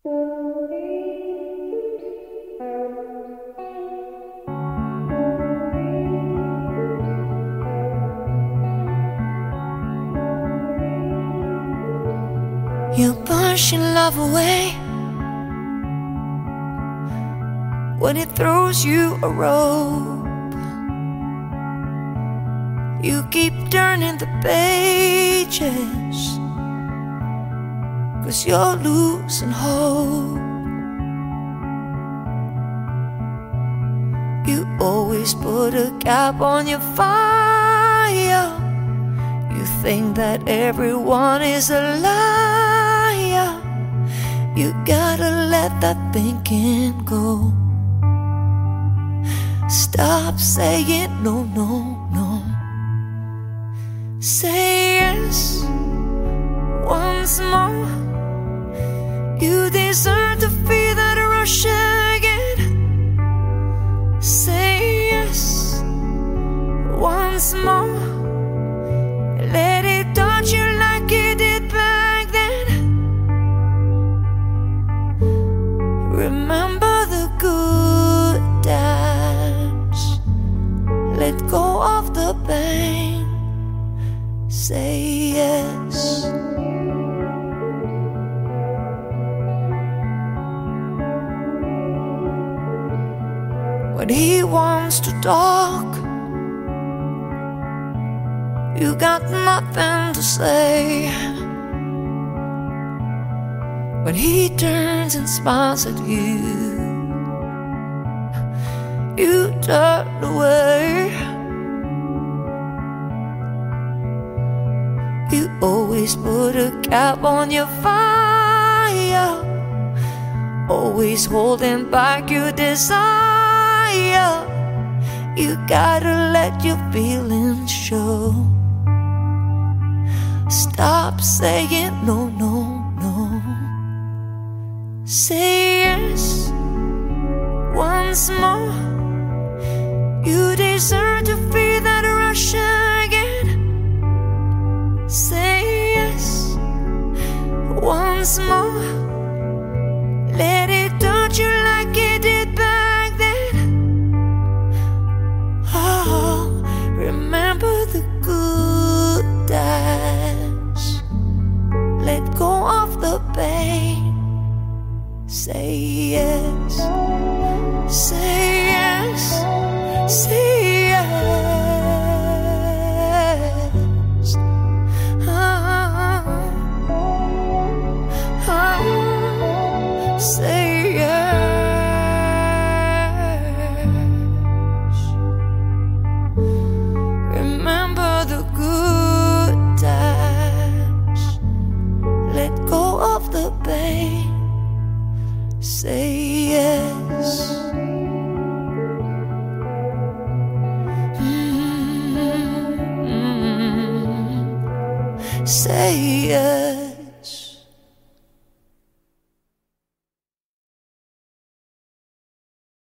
You push your love away when it throws you a rope. You keep turning the pages, 'cause you're losing hope. You always put a cap on your fire. You think that everyone is a liar. You gotta let that thinking go. Stop saying no, no, no. Say yes once more. You deserve to feel that rush again. Say yes once more. Let it touch you like it did back then. Remember the good times. Let go of the pain. Say yes. When he wants to talk, you got nothing to say. When he turns and smiles at you, you turn away. You always put a cap on your fire, always holding back your desire. You gotta let your feelings show. Stop saying no, no, no. Say yes once more. You deserve to feel that rush again. Say yes once more. Let it touch you like it did back then. Oh, remember the good times. Let go of the pain. Say yes. Say yes. Say yes. Say yes. Remember the good times. Let go of the pain. Say yes. Say yes.